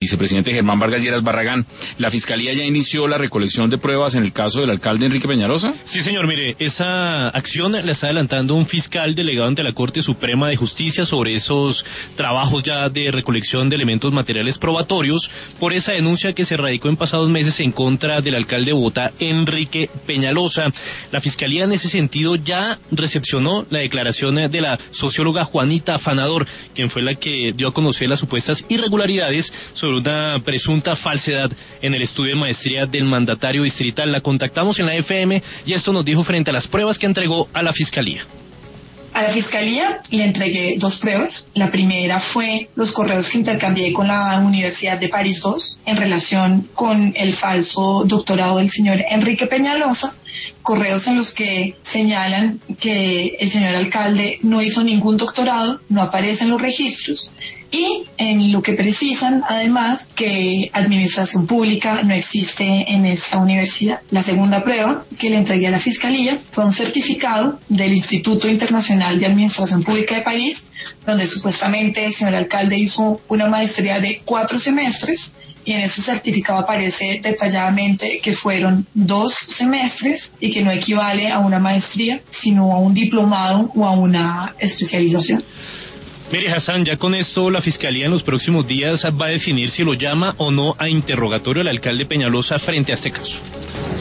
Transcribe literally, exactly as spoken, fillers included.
Vicepresidente Germán Vargas Lleras Barragán, ¿la Fiscalía ya inició la recolección de pruebas en el caso del alcalde Enrique Peñalosa? Sí, señor, mire, esa acción la está adelantando un fiscal delegado ante la Corte Suprema de Justicia sobre esos trabajos ya de recolección de elementos materiales probatorios por esa denuncia que se radicó en pasados meses en contra del alcalde de Bogotá, Enrique Peñalosa. La Fiscalía en ese sentido ya recepcionó la declaración de la socióloga Juanita Afanador, quien fue la que dio a conocer las supuestas irregularidades sobre una presunta falsedad en el estudio de maestría del mandatario distrital. La contactamos en la F M y esto nos dijo frente a las pruebas que entregó a la Fiscalía. A la Fiscalía le entregué dos pruebas. La primera fue los correos que intercambié con la Universidad de París dos en relación con el falso doctorado del señor Enrique Peñalosa, correos en los que señalan que el señor alcalde no hizo ningún doctorado, no aparece en los registros, y en lo que precisan además que administración pública no existe en esta universidad. La segunda prueba que le entregué a la Fiscalía fue un certificado del Instituto Internacional de Administración Pública de París, donde supuestamente el señor alcalde hizo una maestría de cuatro semestres, y en ese certificado aparece detalladamente que fueron dos semestres y que no equivale a una maestría, sino a un diplomado o a una especialización. Mire, Hassan, ya con esto la Fiscalía en los próximos días va a definir si lo llama o no a interrogatorio al alcalde Peñalosa frente a este caso.